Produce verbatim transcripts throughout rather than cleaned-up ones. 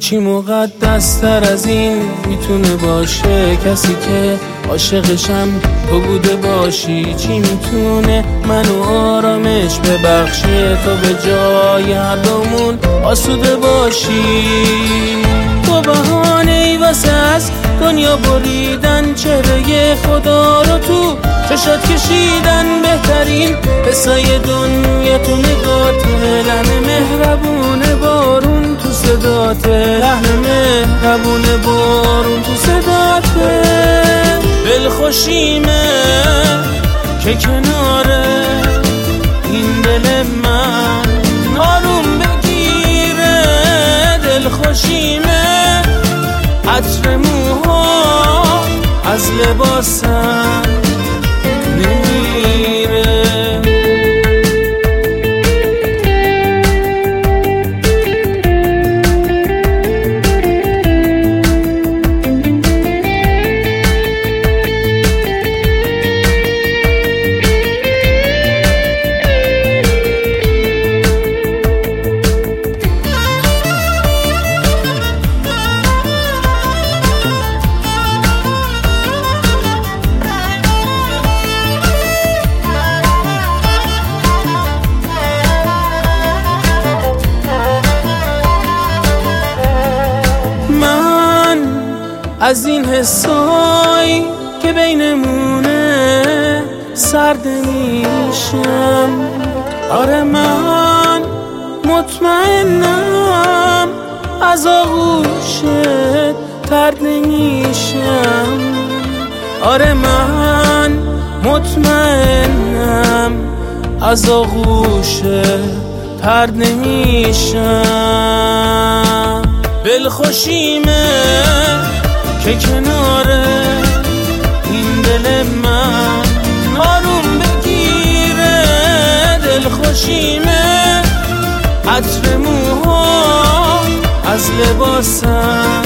چی مقدس تر از این میتونه باشه؟ کسی که عاشقشم تو بوده باشی. چی میتونه منو آرامش ببخشه تو به جای هر دومون آسوده باشی؟ تو بهانه ای واسه از دنیا بریدن، چهره خدا رو تو چشات کشیدن. بهترین حسای دنیا تو نگاته، لحن مهربونه بارون تو صداته، لحن مهربونه بارون تو صداته. دلخوشیمه که کناره این دل من آروم بگیره. دلخوشیمه عطر موها از لباسم نمیره. از این حسایی که بینمونه سرد میشم. آره من مطمئنم از آغوشت ترد نمیشم. آره من مطمئنم از آغوشت ترد نمیشم. دلخوشیمه که کناره این دل من آروم بگیره. دلخوشیمه عطر موها از لباسم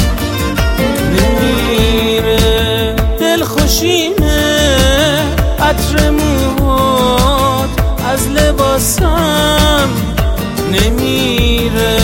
نمیره. دلخوشیمه عطر موهات از لباسم نمیره.